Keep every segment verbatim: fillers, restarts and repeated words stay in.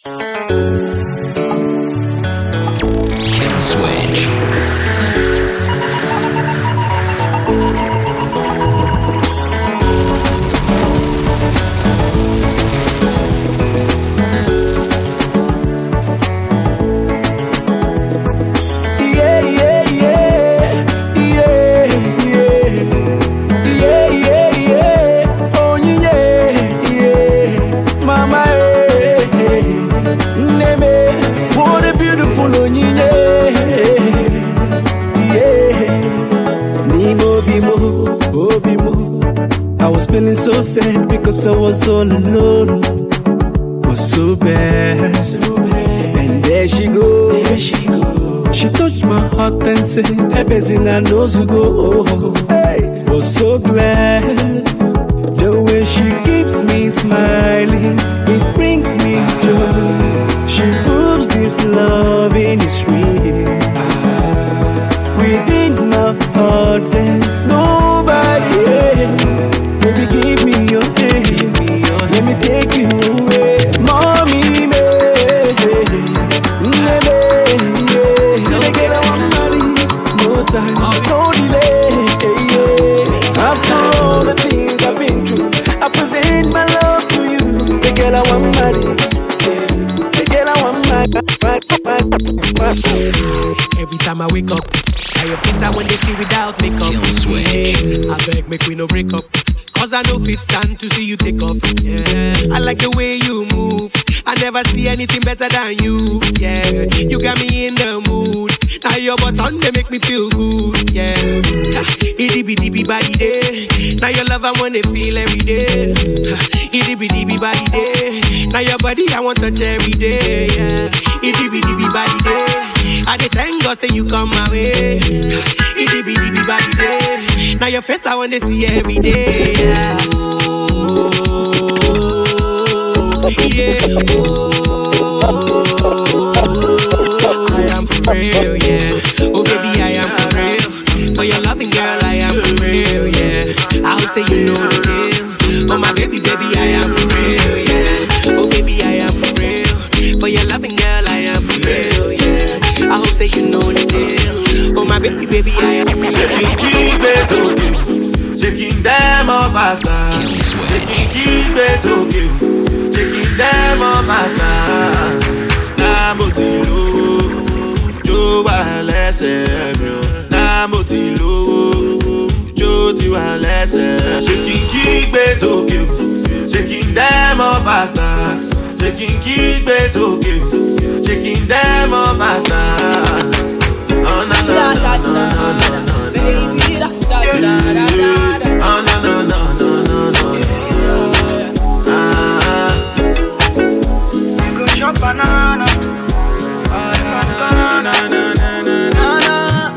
Kill switch. Feeling so sad because I was all alone. Was so bad. so bad. And there she goes. There she goes. She touched my heart and said, everything I know to go. Hey, was so glad. The way she keeps me smiling, it brings me joy. She proves this loving is real. Within my heart there's nobody else. Baby, give me your hand, let me take you away. Mommy, me, baby, yeah. So they get our money, no time, no delay, yeah. After all the things I've been through, I present my love to you. They get our money, yeah. They get our money. Every time I wake up, I your face I when they see without makeup. Kill switch. I beg, make we no break up. Cause I know fit stand to see you take off, yeah. I like the way you move. I never see anything better than you, yeah. You got me in the mood. Now your button, they make me feel good, yeah. Itty bitty bitty body day. Now your love I wanna feel every day. Itty bitty bitty body day. Now your body I want touch every day, yeah. Itty bitty bitty body day. I dey thank God say you come my way. Itty bitty bitty body day. Now your face I wanna see every day, yeah. Oh, yeah. Oh, I am for real, yeah. Oh baby, I am for real. For your loving girl, I am for real, yeah. I hope say you know the deal. Oh my baby, baby, I am for real, yeah. Oh baby, I am for real. For your loving girl, I am for real, yeah. I hope say you know the deal. Oh my baby, baby, I am for real. Shaking bass, okay. Shaking them off faster. Shaking keep bass, okay. Shaking them off faster. Nambo tilo, jo wa lẹ́sẹ̀ mi o. Nambo tilo, jo ti wa lẹ́sẹ̀. Shaking keep bass, okay. Shaking them off faster. Shaking keep bass, okay. Shaking them off faster. Oh na na na na na na. Baby, da da da da da. Oh no no no no no no. Ah. Go chop banana. Banana na na na na na.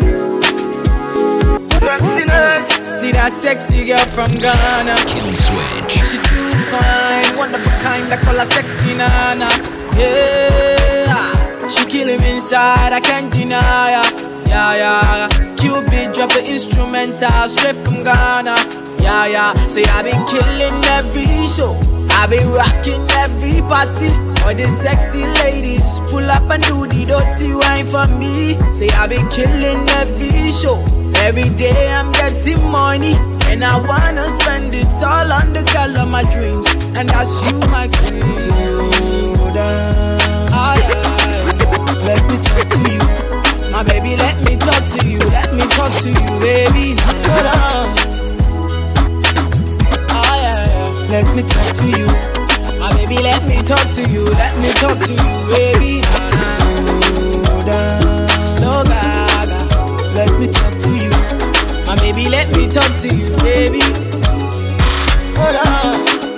Sexiness. See that sexy girl from Ghana. Kill switch. She too fine, one of a kind. I call her sexy nana. Yeah, she killing me inside. I can't deny her. Yeah, yeah, Cupid drop the instrumental straight from Ghana. Yeah, yeah, say I been killing every show. I been rocking every party. All the sexy ladies pull up and do the dirty wine for me. Say I been killing every show. Every day I'm getting money, and I wanna spend it all on the girl of my dreams. And that's you, my queen. So down. Ah, yeah. Let me talk to you. My baby, let me talk to you, let me talk to you, baby. Hold on. Oh yeah, yeah. Let me talk to you. My baby, let me talk to you, let me talk to you, baby. Slow down. Slow gaga. Let me talk to you. My baby, let me talk to you, baby. Hold on.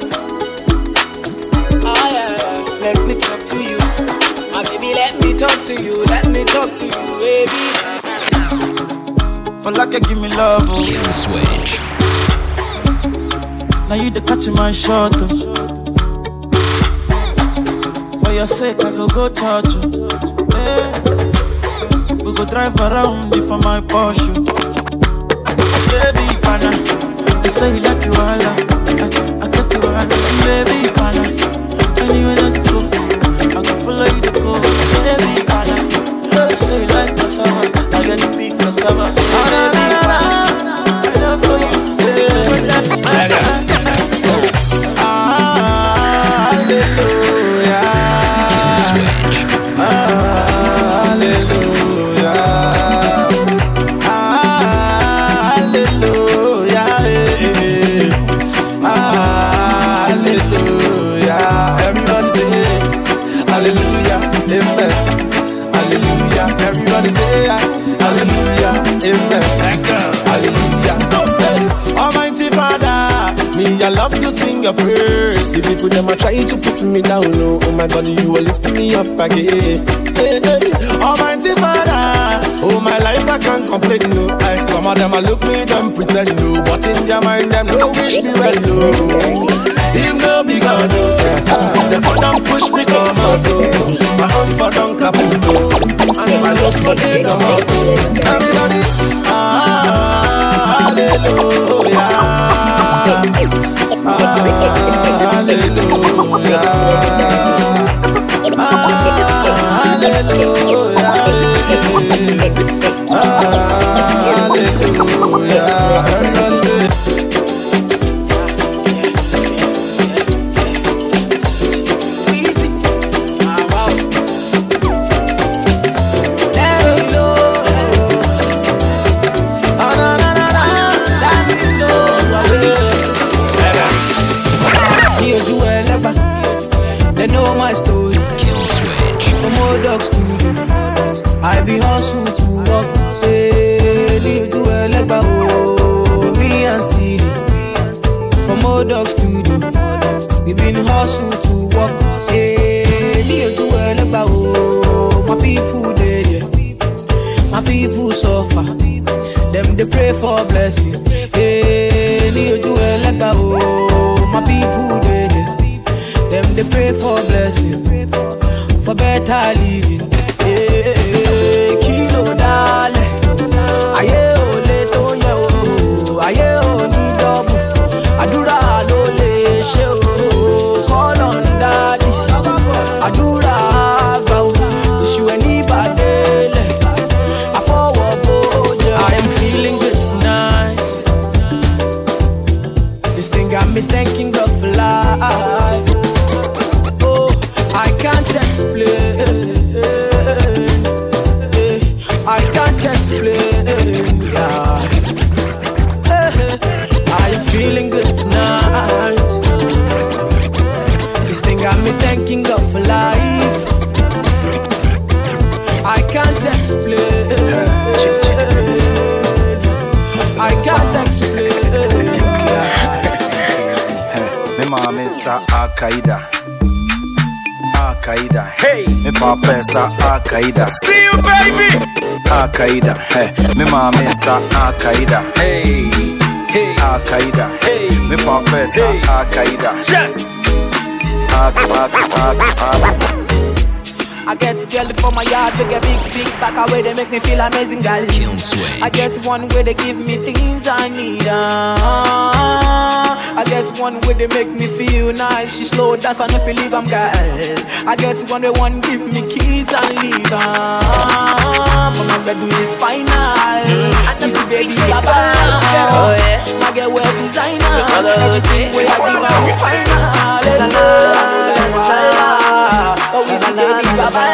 Oh yeah, yeah. Let me talk to you. My baby, let me talk to you, let me talk to you, baby. For like give me love, oh. Kill switch. Now you the catch my shot, oh. For your sake, I go go church, oh. Hey. We go drive around you for my Porsche. Baby, pana, they say you like you all, I, I got you all. Baby, pana, anywhere let's go. I go Everybody say hallelujah, amen. Hallelujah. Almighty Father, me I love to sing your praise. The people them are trying to put me down, oh, oh my God, you are lifting me up again. Hey, hey. Almighty Father, oh my life I can't complain, no. I, some of them I look me, them pretend, no, but in their mind them no wish me well, no. Him no be God, no. Them for them push me come out, oh. My own for them caput, oh. And my love for them come out. Everybody, ah, hallelujah, ah, hallelujah, ah, hallelujah. They know my story. Kill switch. From old dogs to you. I be hustle to walk. Say, you do a legba, oh, me and Siri. From old dogs to you. We been hustle to walk. Say, you do a legba, oh, my people dead, yeah. My people suffer. Them they pray for blessing. Hey, you do a legba, oh, my people dead, yeah. Them they pray for blessing, for better living. Yeah, kilo dale, aye ole to ye o, aye oni double, adura lo le she o, call on daddy, adura gba o, tishu eni badele, afowo boje. I am feeling good tonight. This thing got me thanking God for life. I can't explain, I can't explain, yeah. I am feeling good tonight. This thing got me thanking God for life. I can't explain, I can't explain, yeah. Me mama sa Al-Qaeda. Al-Qaeda, hey, me papa sa Al-Qaeda. See you, baby. Al-Qaeda, hey, me mama sa Al-Qaeda. Hey, hey, Al-Qaeda, hey, me papa sa Al-Qaeda. Yes. Al-Qaeda. I get jelly for my yard, they get big, big back away, they make me feel amazing, girl. I guess one way they give me things I need, uh, I guess one way they make me feel nice. She slow, that's why I feel leave, I'm girl. I guess one way one give me keys and leave, uh, but my bedroom is final, and this the baby baba, oh yeah. My girl well designer, everything way I give her final, la la la la. Oh, we see baby baba.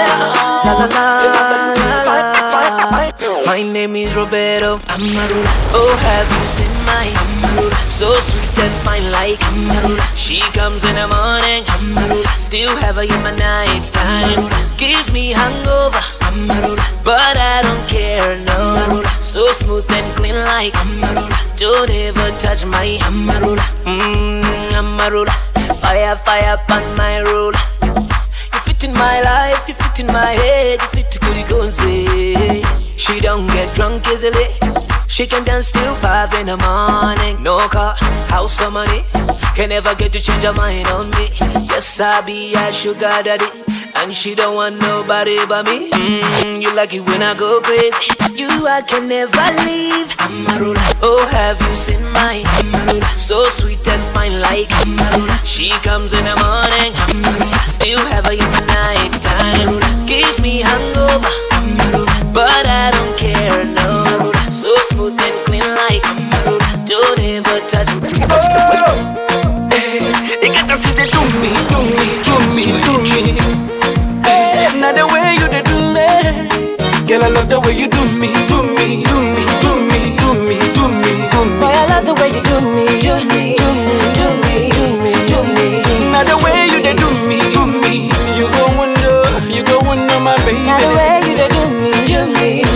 My name is Roberto Amarula. Oh, have you seen my Amarula? So sweet and fine like Amarula. She comes in the morning, Amarula. Still have her in my night time. Gives me hangover, Amarula. But I don't care, no. Amarula. So smooth and clean like Amarula. Don't ever touch my Amarula. Mmm, Amarula. Fire, fire upon my ruler. In my life, you fit in my head, you fit to the say. She don't get drunk easily. She can dance till five in the morning. No car, house or money, can never get to change her mind on me. Yes, I be a sugar daddy, and she don't want nobody but me. Mm, you like it when I go crazy. You I can never leave. Amarula. Oh, have you seen my Amarula? So sweet and fine like Amarula. She comes in the morning, Amarula. Still have her in the night time. Gives me hangover, Amarula. But I don't care, no. Amarula. So smooth and clean like Amarula. Don't ever touch me. Oh, hey, you got to see the do me, do me, do me, do me. Hey, not the way you did do me. Girl, I love the way you do me, do me, do me, do me, do me, do me, do me. Boy, I love the way you do me, do me, do me, do me, do me, do me. Now the way you dey do me, do me, you go wonder, you go wonder my baby. Now the way you dey do me, do me,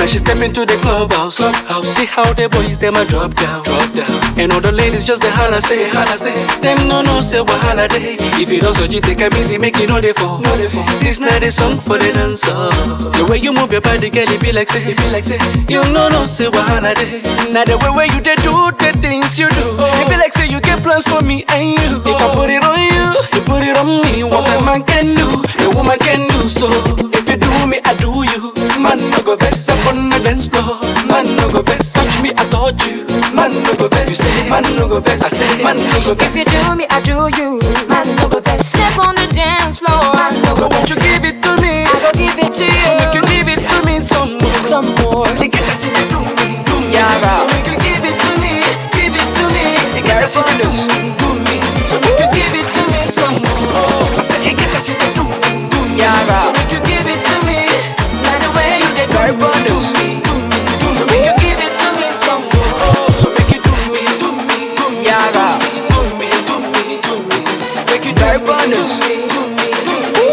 Now she step into the clubhouse. clubhouse. See how the boys them a drop down, drop down. And all the ladies just the holla say, holla say. Them no no say what holiday. If you don't so you take a busy, make it no they fall. No they fall. This not a song for the dancer. The way you move your body, girl, it be like say, it be like say. You no no say what holiday. Now the way where you they do the things you do, oh. It be like say you get plans for me and you. If I put it on you, you put it on me. What a man can do, a woman can do. So if you do me, I do you. Man no go vex up on the dance floor. Man no go vex, touch me, I touch you. Man no go vex, you say. Man no go vex, I say. Man no go vex. If you do me, I do you. Man no go vex. Step on the dance floor. Man no so go won't you give it to me? I go give it to you. So make you give it to me some more. Some more. The girl I see the do me, do me. Yeah, so make you give it to me, give it to me. The girl I see the do me, do me. So make you give it to me some more. I say the girl I see the do me, do me. Yeah, so make you give it to me. By the way you did do me, do me, do me. So make you give it to me some more. So make you do me, do me, do me. Yeah, do me, do me, do me. Make you do me, do me, do me, do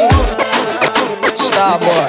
me. Starboy.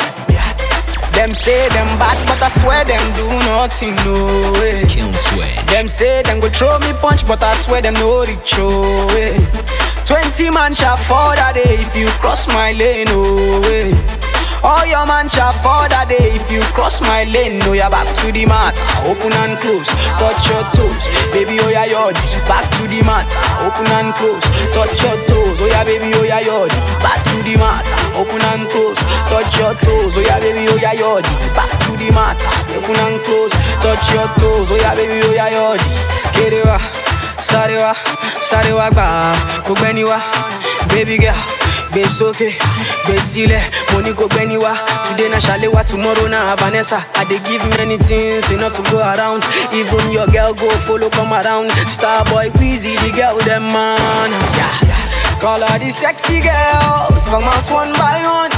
Them say them bad, but I swear them do nothing, no way. Kill switch. Them say them go throw me punch, but I swear them no reach, oh way. Twenty man shall fall that day if you cross my lane, oh way. All your man shall fall that day if you cross my lane. No, you're back to the mat, open and close, touch your toes, baby, oh yeah, yodi. Back to the mat, open and close, touch your toes, oh yeah, baby, oh yeah, yodi. Back to the mat, open and close, touch your toes, oh yeah, baby, oh yeah, yodi. Back to the mat, open and close, touch your toes, oh yeah, baby, oh yeah, yodi. Kerewa, sarewa, sarewa ba, kugbeniwa, baby girl. Besoke, besile, money go beniwa. Today na Shalewa, tomorrow na Vanessa. I dey give many things enough to go around. Even your girl go follow come around. Starboy, Queasy, the girl them man. Yeah, yeah. Call all the sexy girls, come out one by one.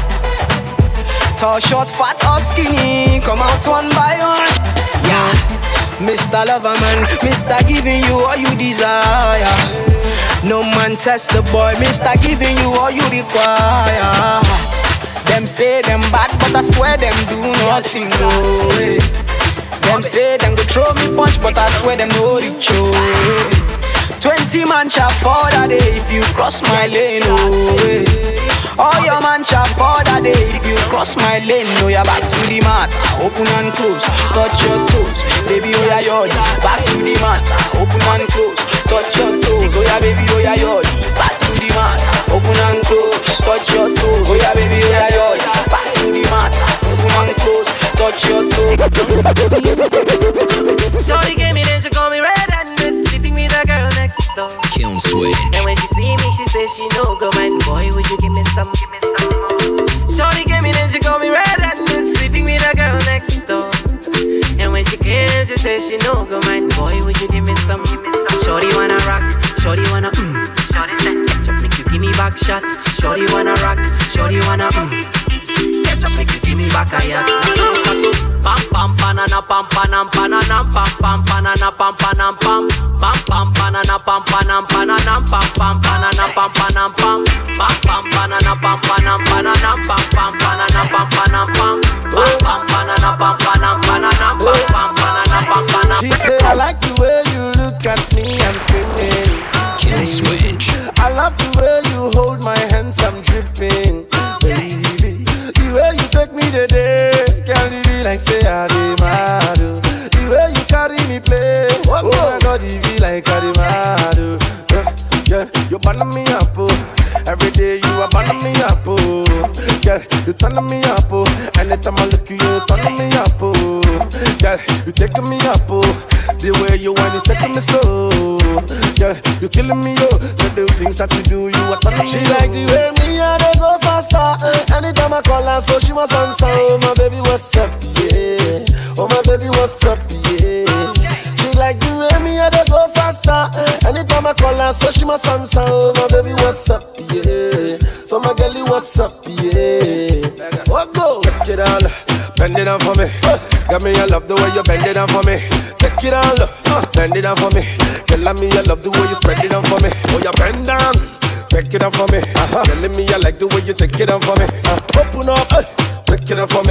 Tall, short, fat or skinny, come out one by one. Yeah, Mister Loverman, Mister giving you all you desire. No man test the boy, Mister giving you all you require. Them say them bad, but I swear them do nothing, no way. Them say them go throw me punch, but I swear them no reach, oh. Twenty man shall fall that day if you cross my lane, oh way. All your man shall fall that day if you cross my lane. No, you're back to the mat, open and close, touch your toes, baby, oh yeah, yodi. Back to the mat, open and close, touch your toes, oh yeah, baby, oh yeah, yodi. Back to the mat, open and close, touch your toes, oh yeah, baby, oh yeah, yodi. Back to the mat, open and close, touch your toes. Shorty gave me this, she call me red and miss, sleeping with a girl next door. Kill switch. And when she see me, she says she no go man. Boy, would you give me some, give me some more. Shorty gave me this, she call me red and miss, sleeping with a girl next door. And when she came, she says she no go man. Boy, would you give me some, give me some. Shorty wanna rock, shorty wanna mm. Shorty said, catch up, make you give me back shot. Shorty wanna rock, shorty wanna mm. Catch up, make you give me back a yacht. So start to pam pam panana pam panam pananam pam pam panana pam panam pam pam pam panana pam panam pananam pam pam panana pam panam pam pam pam panana pam panam pananam pam pam panana pam panam pam pam pam panana pam panam pananam pam pam panana pam panam. She said, I like the way you look at me, I'm screaming. Kill switch. I love the way you hold my hands, I'm dripping. Baby, the way you take me today, can't be like say I dey mad. Oh. The way you carry me play, oh my God, it be like I dey mad. Oh. Yeah, yeah, you burn me up, oh. Every day you are burn me up, oh. Yeah, you turn me up, oh. Anytime I look at you, you turn me up, oh. Yeah, you taking me up, oh. The way you want, you taking me slow. Yeah, you killing me, oh. So the things that you do, you are turning me. She like the way me and they go faster. Anytime I call her, so she must answer. Oh my baby, what's up, yeah. Oh my baby, what's up, yeah. She like the way me and they go faster. Anytime I call her, so she must answer. Oh my baby, what's up, yeah. So my girlie, what's up, yeah. Oh go, take it all, bend it down for me. Got me, I love the way you bend it down for me. Take it all, bend it down for me. Tell me I love the way you spread it down for me. Oh you bend down, take it down for me. Uh-huh. Telling me I like the way you take it down for me. Uh, open up, uh, take it down for me.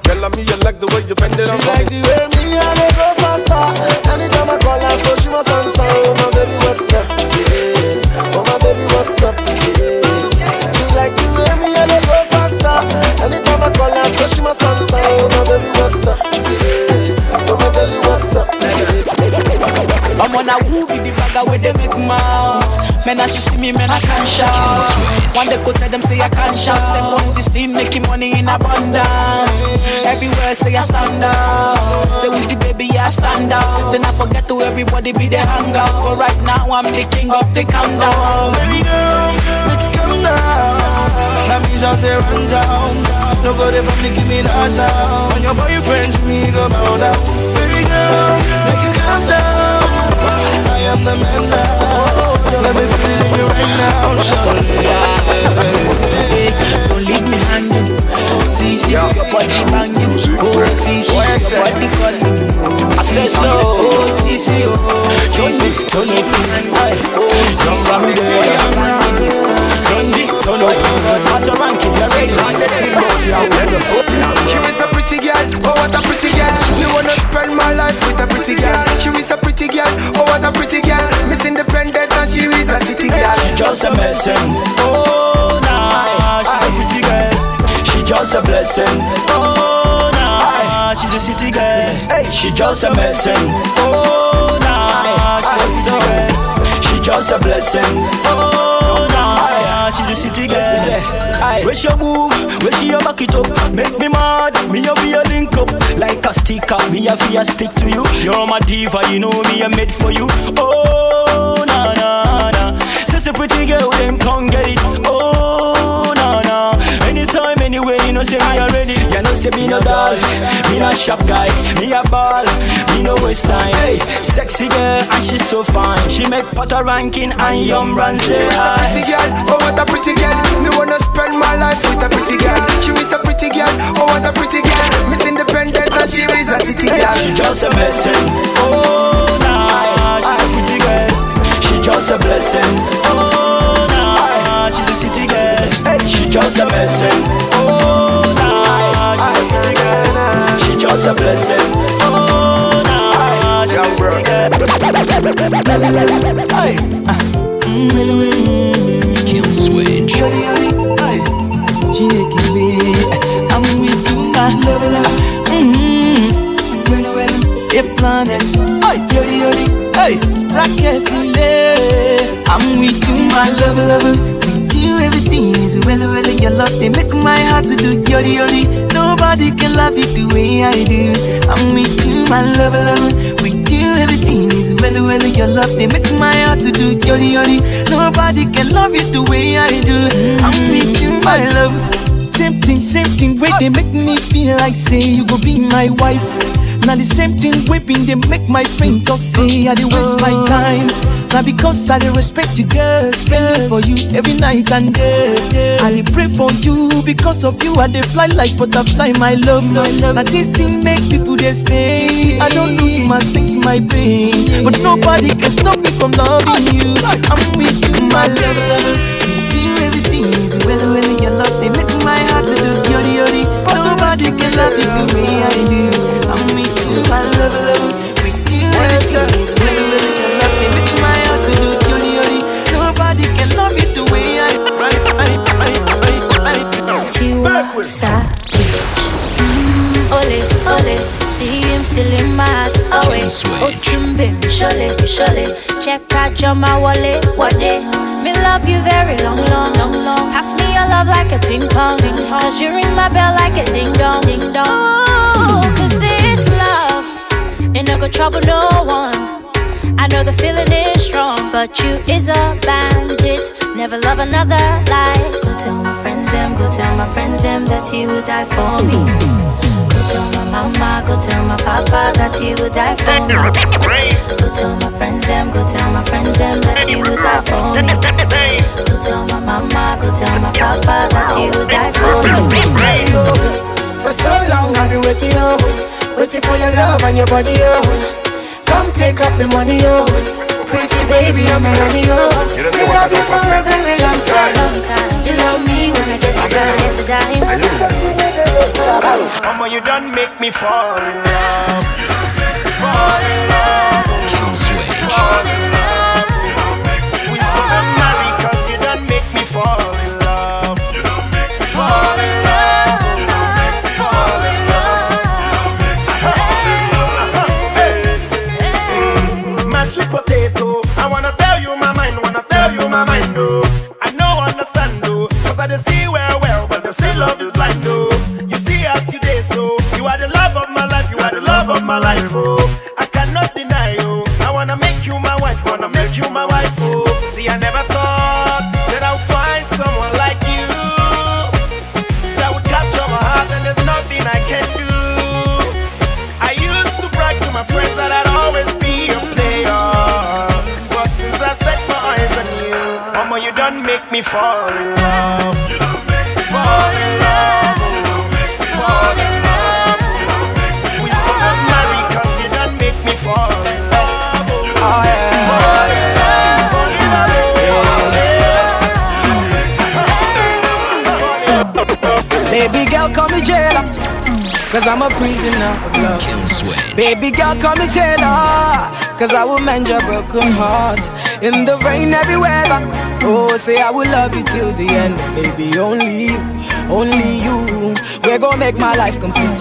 Girl, I me, you like the way you bend it. She like the way me and I go faster. Anytime I call her, so she must answer. Oh my baby, what's up? Yeah. Oh my baby, what's up? Yeah. She like the way me and I go faster. Anytime I call her, so she must answer. Oh my baby, what's up? Yeah. So my tell you what's up? I'm on a woo with the bagger where they make mouths. Men as you see me, men I can't shout. One day go tell them say I can't shout. Step on the scene, making money in abundance. Everywhere say I stand out. Say Weezy baby I stand out. Say not forget to everybody be the hangouts. But right now I'm the king of the countdown. Baby girl, make it come down. That means I'll say run down. No go there from Nicki Minaj now. When your boyfriends me go bow down. Baby girl, make it come down. I am the man now. Let me feel it in you right now, surely. Don't leave me hanging. See, see, your body banging. Oh, see, see, your body calling. I said so. Oh, see, see, oh, see, see, don't leave me hanging. Oh, see, see, your body banging. See, don't leave me hanging. What a ranking, you're racing the team. She is a pretty girl, oh what a pretty girl. You wanna spend my life with a pretty girl. She is a pretty girl, oh what a pretty girl. Miss Independent and she is a city girl. She just a blessing, oh nah. She's a pretty girl. She just a blessing, oh nah. She's a city girl. Hey, she just a blessing, oh nah. She's a city girl. She just a blessing, oh nah. She's a city girl. Where she move, where she a back it up. Make me mad, me a feel link up. Like a sticker, me a feel stick to you. You're my diva, you know me a made for you. Oh na na na. Such a pretty girl, them can't get it. Oh na na. Anytime, anywhere, you know say me already. You know say me no doll, me no shop guy, me a ball, me no waste time. Hey, sexy girl and she's so fine. She make Potter ranking and Yum Run say hi. Pretty girl, oh what a pretty girl. Me wanna spend my life with a pretty girl. She is a pretty girl, oh what a pretty girl. Miss Independent and she is a city girl. She just a blessing, oh nah. She's a pretty girl. She just a blessing, oh nah. She's a city girl. Hey, she just a blessing, oh nah. She's a pretty girl. She just a blessing, oh nah. She's a city girl. Hey, Kill switch. I'm with you, my love, love. Mm-hmm. Well, well, the planets. Hey, yodi, yodi. Hey, rocket today. I'm with you, my love, love. With you, everything is well, well. Your love, they make my heart to do yodi, yodi. Nobody can love you the way I do. I'm with you, my love, love. With you, everything is well, well. Your love, they make my heart to do yodi, yodi. Nobody can love you the way I do. I'm with you, my love. Same thing, same thing, way they make me feel like say you go be my wife. Now the same thing, whipping they make my friend talk say I dey waste my time. Now because I dey respect you, girl, spend it for you every night and day. I dey pray for you because of you. I dey fly like butterfly, my love, my love. Now this thing make people they say I don't lose my sense, my brain, but nobody can stop me from loving you. I'm with you, my love, love. With you everything is well, well. Your love they make my heart to do yodi yodi. Nobody can love you the way I do. I'm with you, my love, love. With you everything is well, well. Your love they make my heart to do yodi yodi. Nobody can love you the way I do. You savage. Ole, ole, see him still in my heart. Oh wait, oh Kimbin, surely, surely. Check out your my wallet, what day? Me love you very long, long, long, long. Pass me your love like a ping pong, ping pong. Cause you ring my bell like a ding dong, ding dong. Oh, cause this love ain't no go trouble no one. I know the feeling is strong, but you is a bandit. Never love another like. Go tell my friends them, go tell my friends them that he would die for me. Go tell my mama, go tell my papa that he would die for me. Go tell my friends them, go tell my friends them that he would die for me. Go tell my mama, go tell my papa that he would die for me. For so long I've been waiting, oh, waiting for your love and your body, oh. Come take up the money, oh. Pretty baby, I'm a honey, oh. You love you for a very long time, long time. You love me when I get to die, get to die. Mama, you don't me fall in love. Fall in love. Fall in love. We still not married cause you done make me fall in love. Fall in love. Fall in love. Hey. My sweet potato, I wanna tell you my mind, wanna tell you my mind, oh. I know, understand, oh. Cause I just see well, well, but they say love is blind, oh. You see as you day, so you are the love of my life, you are the love of my life, oh. I cannot deny, oh. I wanna make you my wife, wanna make you my wife, oh. See, I never thought that I'll find someone like you that would capture my heart, and there's nothing I can do. I used to brag to my friends that I'd always be a player, but since I set my eyes on you, mama, you done make me fall in love. Fall in love. Fall in love. We still not married cause you done make me fall in love. Oh, yeah. Fall in love. Fall in love. Baby girl, call me jailer, cause I'm a prisoner of love. Baby girl, call me Taylor, cause I will mend your broken heart. In the rain, every weather. Oh, say I will love you till the end. Baby, only you, only you. We're gonna make my life complete.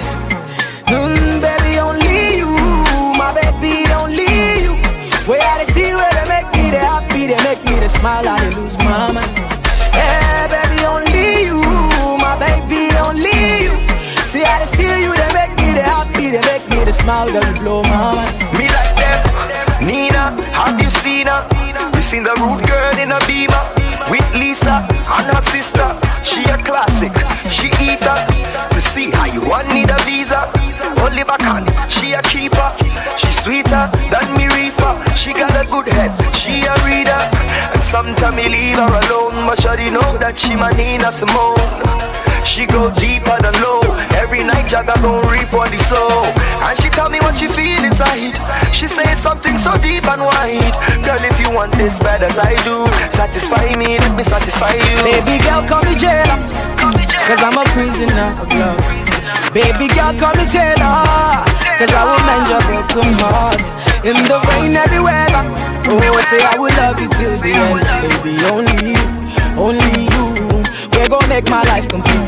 Mm, baby, only you. My baby, only you. Where I see where they make me they happy, they make me they smile, I they lose my mind. Yeah, baby, only you. My baby, only you. See how they see you, they make me they happy, they make me they smile, they blow my mind. Me like them, Nina, have you seen her? You seen the rude girl in a beamer with Lisa and her sister. She a classic, she eat her. To see how you want need a visa. Oliver Khan, she a keeper. She sweeter than me reefer. She got a good head, she a reader. And sometimes me leave her alone, but she know that she my Nina Simone. She go deeper than low. Every night Jagga gon' reap on the soul. And she tell me what she feel inside. She say something so deep and wide. Girl, if you want this bad as I do, satisfy me, let me satisfy you. Baby girl, call me jailer, cause I'm a prisoner of love. Baby girl, call me Taylor, cause I will mend your broken heart. In the rain, every weather. Oh, say I will love you till the end. Baby, only you, only you. We're gonna make my life complete.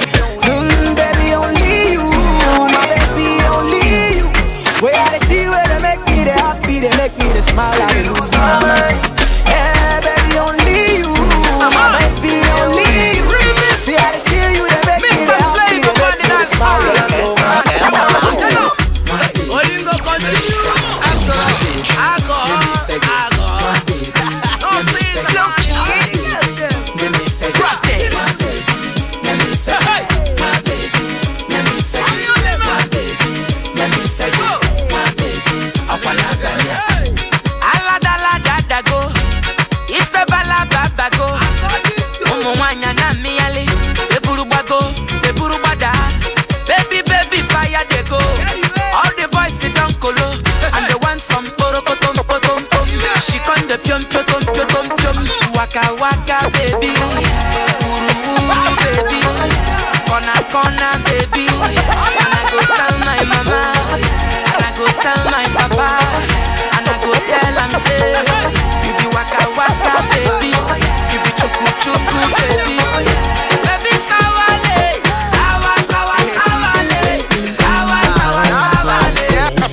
Mm, baby, only you. My baby, only you. Where I see where they make me they happy, they make me they smile, I lose my mind. Yeah, baby, only you. My baby, only you. See how they see you, they make me they happy, they make me they smile, I lose my mind. Olingo continue. Alcohol, alcohol. No, please, don't kill me. Baby, baby, fire they go. All the boys sit down colo, and they want some poro potom potom pom. She con the pium pium pium pium pium. Waka waka baby, uru uru baby, corner corner baby. And I go tell my mama, and I go tell my papa, and I go tell them say, you be waka waka baby, you be chuku chuku baby. Baby sawale, sawa sawa sawale, sawa sawa sawale.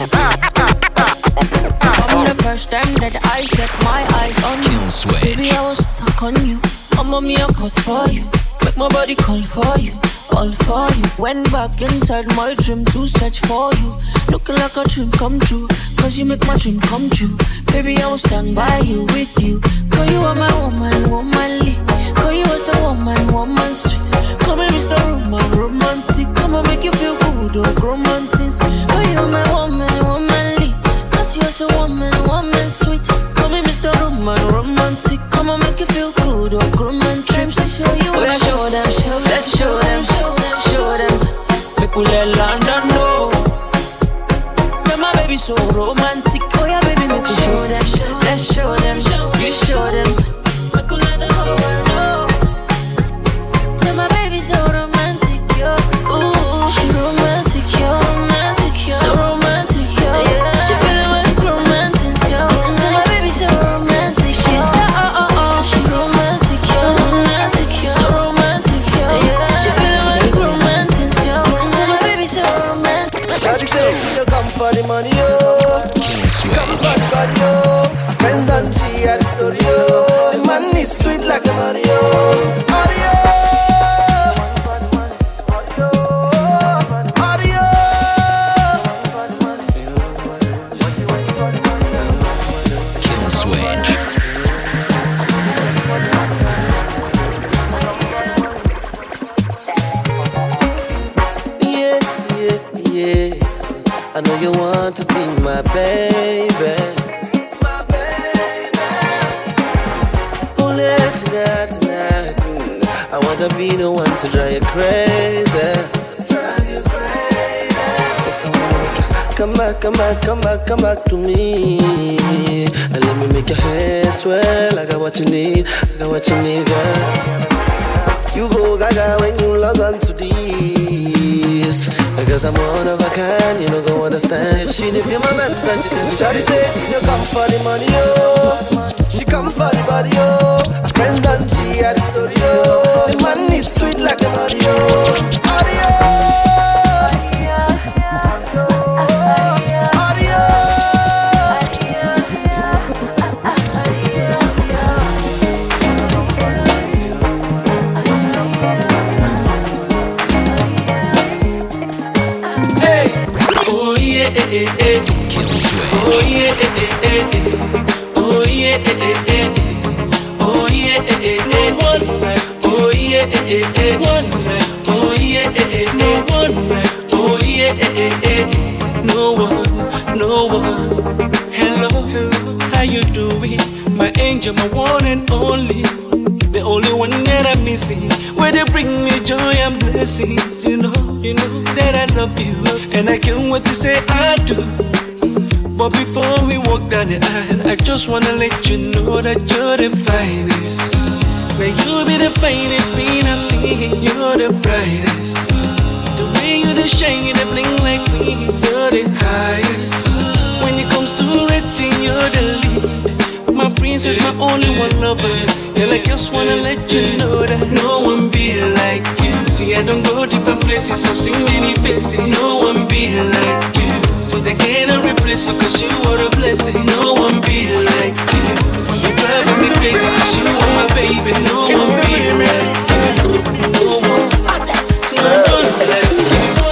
From the first time that I set my eyes on you, baby, I was stuck on you. I'm on me a cut for you, make my body call for you, all for you. Went back inside my dream to search for you, looking like a dream come true, cause you make my dream come true. Baby, I will stand by you, with you, cause you are my woman, womanly. Cause you are so woman, woman sweet. Come and Mister Roman, romantic. Come and make you feel good, oh, romantic. Cause you are my woman, womanly. Cause you are so woman, woman sweet. Come and Mister Roman, romantic. Come and make you feel good, oh, romantic. Let's show you, let's show them, show them, let's show them, show them. Make we let London know. Yeah, my baby so romantic. Oh yeah, baby, make we show them, let's show them, you show them. Make we let the whole world know. Yeah, my baby so romantic, yo. Ooh, she romantic, yo. I wanna be the one to drive you crazy. Drive you crazy. Yes, I wanna make you come back, come back, come back, come back to me. And let me make your hair swell. I got what you need, I got what you need, girl. You go gaga when you log on to this. Because I'm one of a kind, you don't go understand. She didn't feel my man, she didn't. Shawty say she don't come for the money, oh. She come for the body, oh. Her friends and she at the studio. The man is sweet like an audio. Audio. Eh, eh, eh. Oh yeah, eh, eh, eh, eh. Oh yeah, eh, eh, eh, eh. Oh yeah, eh, eh, eh, eh. Oh yeah, eh, eh, eh, eh. Oh yeah, eh, eh, eh, eh. Oh yeah, eh, eh, eh, eh. No one, no one. Hello, hello, how you doing? My angel, my one and only. The only one that I'm missing. Where they bring me joy and blessings. You know, you know that I love you. And I can't wait to say I do. But before we walk down the aisle, I just wanna let you know that you're the finest. May you be the finest being I've seen. You're the brightest. The way you the shine, you the bling like me. You're the highest. When it comes to rating, you're the lead. My princess, my only one lover. And I just wanna let you know that no one be like you. See, I don't go different places, I've seen many faces. No one be like you. See, they cannot replace you, cause you are a blessing. No one be like you. You're driving me crazy, cause you are my baby. No one be like you. No one. No one like you. No one like you.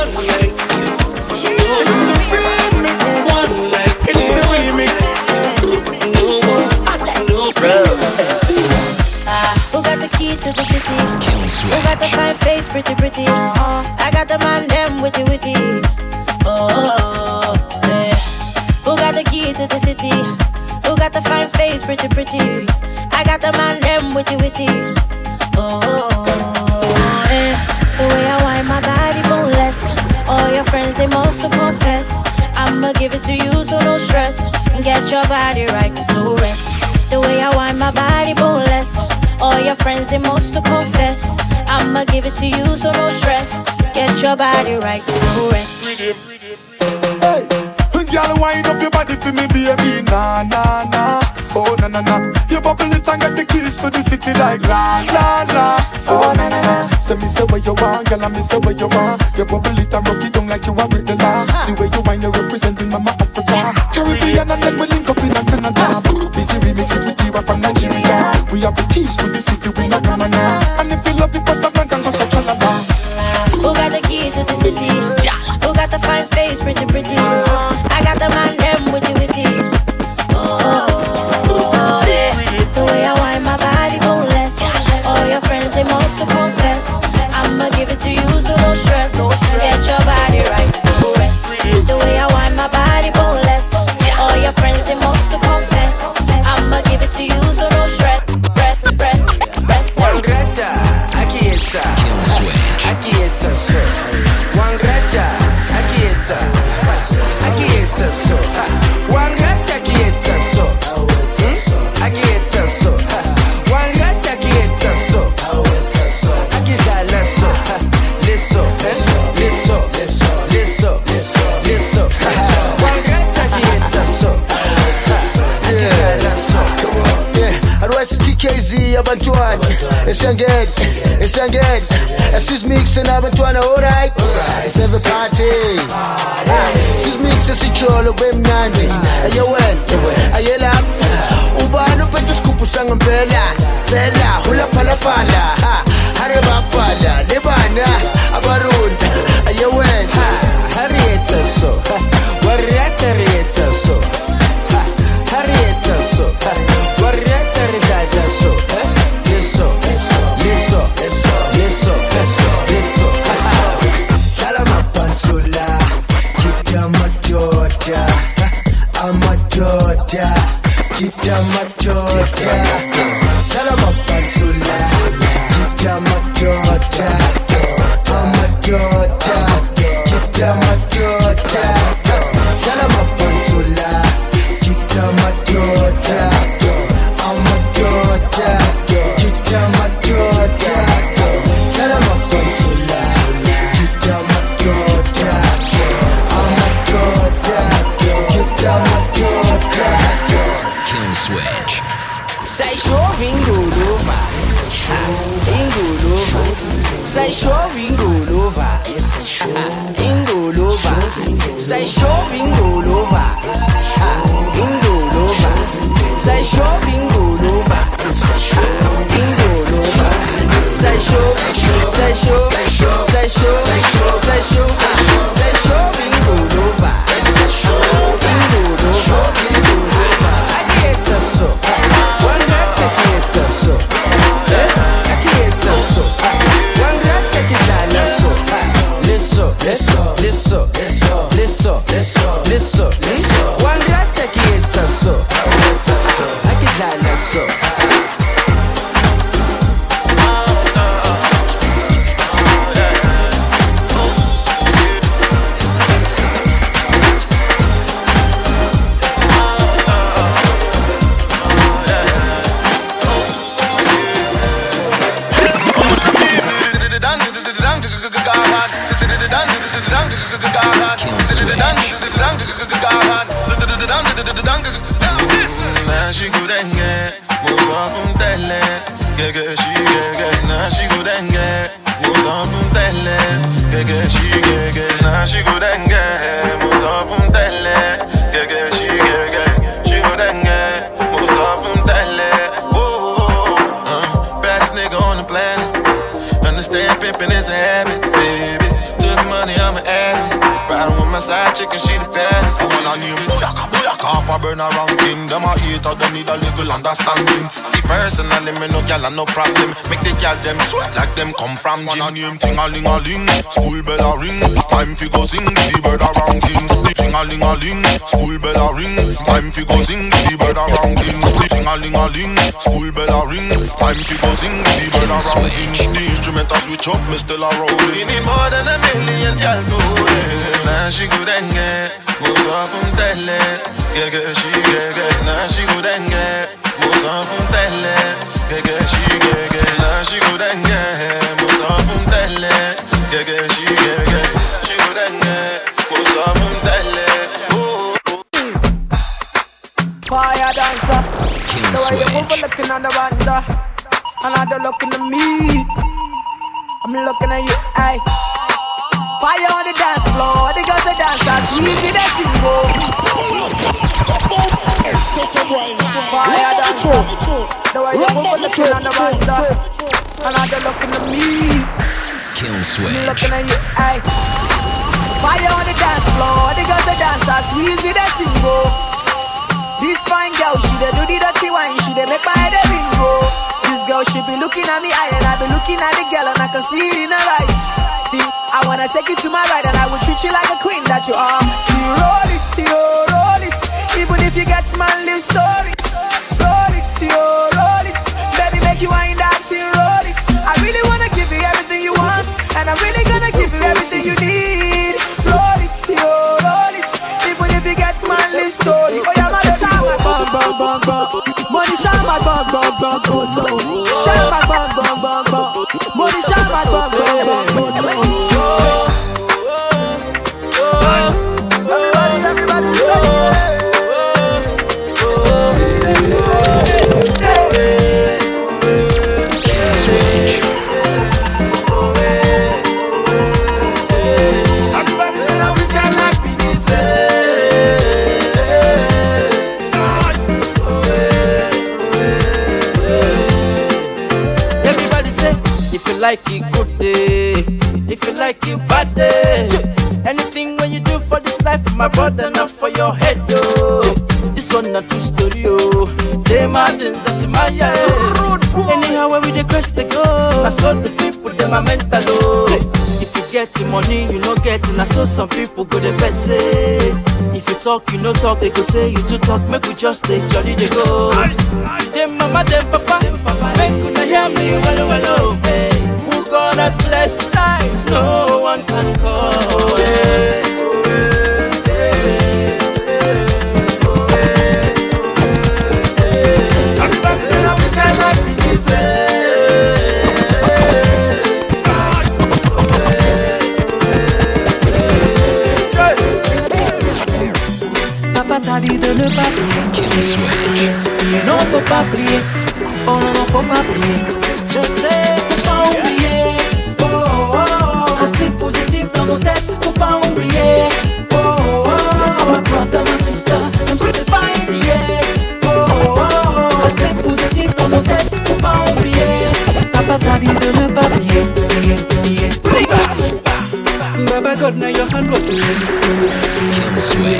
No one like you. It's the remix. No one. No one. Who got the key to the city? Who got the fine face, pretty, pretty? I got the man, them witty, witty. Oh, yeah. Who got the key to the city? Who got the fine face, pretty, pretty? I got the man, them witty, witty. Oh, yeah. The way I wind my body boneless. All your friends, they must confess. I'ma give it to you, so don't stress. Get your body right, cause no rest. The way I wind my body boneless. All your friends, they must confess. I'ma give it to you, so no stress. Get your body right, no rest. Hey, girl, wind up your body for me, baby. Nah, nah, nah. Oh, na na na. You bubble it and get the keys to the city like la la la. Oh, na na na. Say me say what you want, girl, and me say what you want. You bubble it and rock it down like you are with the law. The way you wind, you representing Mama Africa. Caribbean and then we link up in a Canada. Busy remix it with Tiwa from Nigeria. We have the keys to the city, we not come now. And if you love it, pass that man can go so chalala. Who got the key to the city? Who got the fine face, pretty, pretty? I got the man, them witty, witty. Oh, yeah. The way I wind my body boneless. All your friends, they must confess. I'ma give it to you, so no stress. Get your body right, no rest. The way I wind my body boneless. All your friends, they must confess. I'ma give it to you, so no stress. Breath, breath, breath. One grata, akieta, akieta so. One grata, akieta, akieta so. One grata, akieta so. Akieta so. One grata, akieta so. Akieta so. Liso, liso, liso, liso, liso. One grata, akieta so. Akieta so. Otherwise, T K Z, Abantuan, Esangage, Esangage, Sis Mix and Abantuan, alright. It's every party. Sis Mix is a troll of Wim Nandi. Ayo, ayo, lap. Ubano Petus Kupusang Bella, Bella, Hula Palafala, Harabapala, Lebana, Abarun, ayo, Harrieta so, Warriata Rieta so, Harrieta so, Warriata Rieta so, Liso, Liso, Liso, Liso, Kalamapansula, Kita Majota, Amajota, Kita Majota, Kalamapansula, Say show bingo over. Bingo over. Say show bingo over. Bingo over. Say show bingo over. Bingo over. Say show, say show, say show, say show, say show, say show, say show bingo over. Bingo over. I get a so. One girl take it a so. I get a so. One girl take it a so. Listen, listen, listen, listen, listen, listen, listen. One girl take it a so. I get a so. She go denge, moza funtelle, gege she gege. Na she go denge, moza funtelle, gege she gege. Na she go denge, moza funtelle, gege she gege. She go denge, moza funtelle. Oh, uh, baddest nigga on the planet. Understand pimpin' is a habit, baby. To the money I'm an addict. Riding with my side chick and she the baddest. I wanna name booyaka, booyaka, off a burn around king. Them a hater, them need a little understanding. See personally, me no gyal and no problem. Make the gyal them sweat like them come from gym. Wanna name ting-a-ling-a-ling, school bell a ring. Time fi go sing, the bird around king. Ting-a-ling-a-ling, school bell a ring. Time fi go sing, the bird around king. Ting-a-ling-a-ling, school bell a ring. Time fi go sing, the bird around king. The instrument a switch up, me still a rolling. We need more than a million gyal for it. Now she go denge, moza funtelle, gege she gege. Now she go denge, moza funtelle, gege she gege. Now she go denge, moza funtelle, gege she gege. She go denge, moza funtelle. Fire dancer, the way you move, looking on the banda, another looking at me. I'm looking at you, aye. Fire on the dance floor, the girls the dancers, we see that thing go. Fire dancer, the way you move, looking on the banda, another looking at me. Kill switch. I'm looking at you, aye. Fire on the dance floor, the girls the dancers, we see that thing go. This fine girl, she dey do the dirty wine, she dey make my head a bingo. This girl, she be looking at me eye and I be looking at the girl and I can see it in her eyes. See, I wanna take you to my right and I will treat you like a queen that you are. See, roll it, see, oh, roll it. Even if you get my little story. Roll it, see, oh, roll it. Baby, make you wind that thing, roll it. I really wanna give you everything you want, and I'm really gonna give you everything you need. Roll it, see, oh, roll it. Even if you get my little story. Oh, yeah, my shama, bum, bum, bum, bum. Money shama, bum, bum, bum, bum. Shama, bum, bum, bum, bum. Money shama, bum, bum, bum, bum. Everybody, everybody say everybody say now we can happiness. Everybody say if you like it good day, if you like it bad day. Anything when you do for this life, my brother, not for your head, oh. This one not true story, oh. They mountains that's my head. Anyhow, when we the crest they go, I saw the people, them are mental, oh. If you get the money, you no get it. I saw some people go the best say. If you talk, you no talk, they go say you too talk. Make we just stay jolly, they go. Them mama, them papa, make you hear me, well, well, oh, hey. God has blessed, no one can call it. Everybody say that we can happiness. Papa t'a dit de ne pas prier. Non, faut pas prier. Oh non, non, faut pas prier. Je sais, faut pas oublier. Papa God, you don't know Papa, yeah, yeah, yeah. Baba God, now your hand working. Kill switch.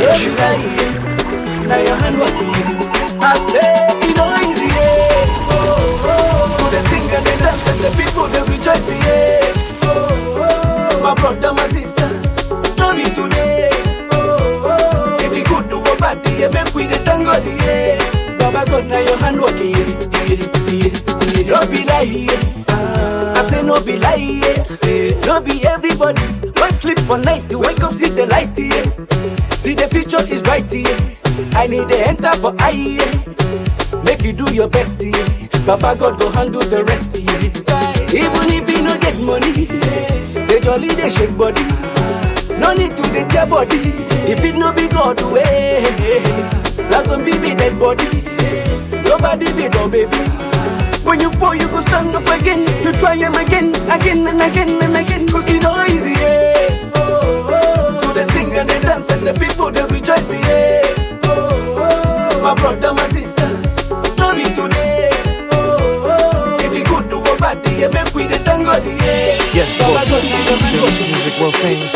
Now your hand working. I say it's not easy, yeah. Oh, oh. To the sing and the dance and the people they rejoice, yeah. Oh, oh. My brother, my sister, love me today. Oh, oh. If you could do a party, yeah, make we the tango, yeah. Baba God, now your hand working, yeah, yeah, yeah, yeah. No be lie, yeah. I say no be lie, yeah. No be everybody. Why sleep for night to wake up, see the light, yeah. See the future is bright, yeah. I need the enter for I, yeah. Make you do your best, yeah. Papa God go handle the rest, yeah. Even if you no get money, yeah. They jolly, they shake body. No need to dey tear body. If it no be God way, that's some baby dead body. Nobody be no baby. When you fall, you go stand up again. You try him again, again and again and again. Cause it's not easy, yeah. Oh, oh. To the sing and the dance and the people they rejoice, yeah. Oh, oh. My brother, my sister, love me today. Oh, oh. If you could do a party, yeah, make we the tango, yeah. Yes, boss. Serious music world famous.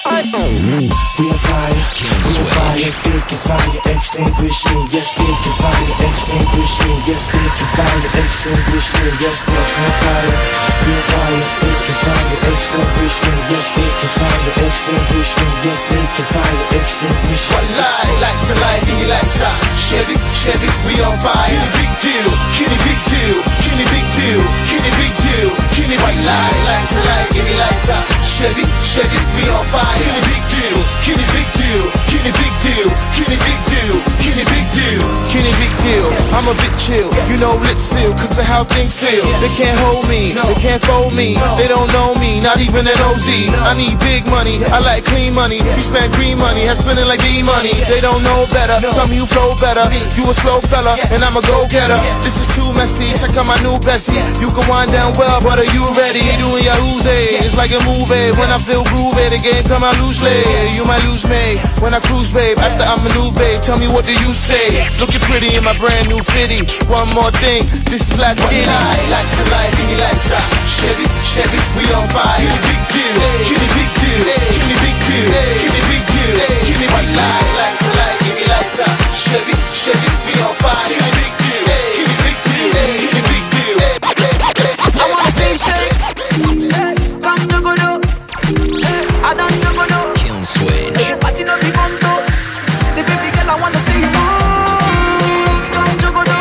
We on fire, we on fire, they can fire, extinguish me. Yes, they can fire, extinguish me. Yes, they can fire, extinguish me. Yes, boss, we on fire, we on fire, they can fire, extinguish me. Yes, they can fire, extinguish me. Yes, they can fire, extinguish me. One lie, like to lie, give me like top. Chevy, Chevy, we on fire. Big deal, kitty big deal, kitty big deal, kitty big deal, kitty white lie, like to lie, give me like top. Chevy, Chevy, we on fire. Kitty big deal, kitty big deal, kitty big deal, kitty big deal, kitty big deal, Kitty big deal, I'm a bit chill, you know lip seal, cause of how things feel. They can't hold me, they can't fold me, they don't know me, not even an O Z. I need big money, I like clean money. You spend green money, I spend it like E money. They don't know better, tell me you flow better. You a slow fella, and I'm a go-getter. This is too messy, check out my new Bessie. You can wind down well, but are you ready? Doing your Uzi, it's like a movie. When I feel groovy, the game come out loosely. You might lose me when I cruise, babe. After I'm a new babe, tell me what do you say? Looking pretty in my brand new fitty. One more thing, this is last kitty. Like to lie, give me like top. Chevy, Chevy, we on fire. Kitty big deal, kitty big deal, kitty big deal, kitty big deal, kitty white lie. Like to lie, give me like top. Chevy, Chevy, we on fire. Kitty big deal, kitty big deal, kitty big deal. I wanna see shake. Come to go do. I don't to go do. Kill switch. Say the party no be fun too. Say baby girl, I wanna see you move. Come to go do.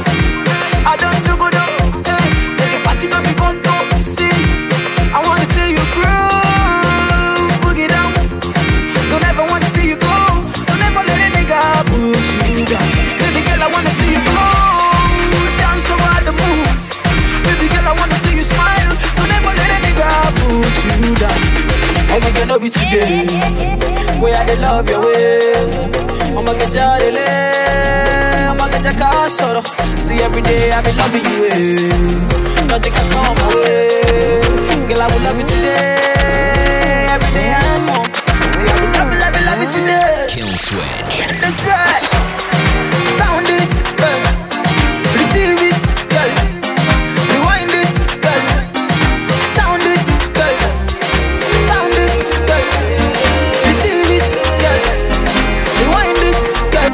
I don't to go do. Say the party no be fun too. See, I wanna see you groove, boogie down. Don't ever wanna see you go. Don't ever let a nigga put you down. Baby girl, I wanna see you go. Dance over the move. Baby girl, I wanna see you smile. Don't ever let a nigga put you down. Oh my God, no be today. Where I dey love your way. I'ma get your delay. I'ma get your car solo. See every day I be loving you. Eh. Nothing can come my way. Girl, I will love you today. Every day and more. See I will love you, love you, love you today. Kill switch. Get the track. Sound it, girl. Receive it, girl. Rewind it, girl. Sound it, girl. Sound it, girl. Receive it, girl. Rewind it, girl.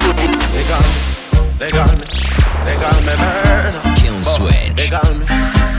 They got me, they got me, they got me burn. Kill switch. They got me,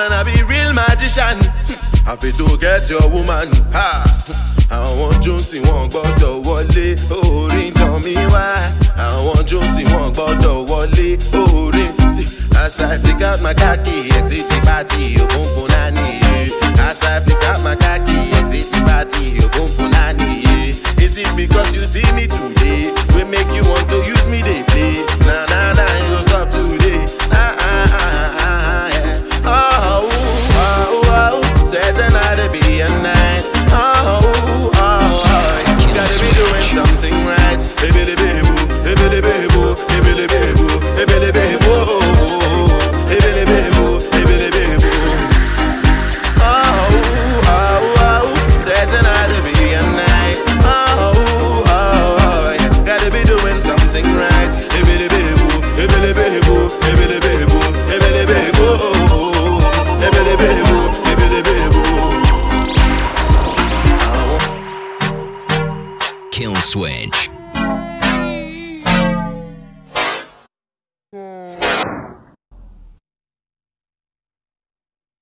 man, I be real magician. I fit to get your woman. Ha! Àwọn Jonesy wọn gbọ́dọ̀ wọlé orin tàn mí wá. Àwọn Jonesy wọn gbọ́dọ̀ wọlé orin. See, as I flick out my khaki, exit the party, open punani. As I flick out my khaki, exit the party, open punani. Is it because you see me today? We make you want to use me, they play. Nah, nah, nah, you gon' stop today. Ah, ah, ah, ah, yeah. Oh, oh, oh, oh. Certain night to be a night. Oh, oh, oh, oh. You gotta be doing something right. Hey, baby, baby, hey, baby, baby, hey, baby, baby, hey, baby, baby, hey, baby, baby, hey, baby, baby. Oh, oh, oh, oh. Certain night to be a night. Oh, oh, oh. Gotta be doing something right. Hey, baby, baby, hey, baby, baby, hey, baby, baby, hey, baby, baby, hey, baby, baby, hey, baby, baby. Kill switch.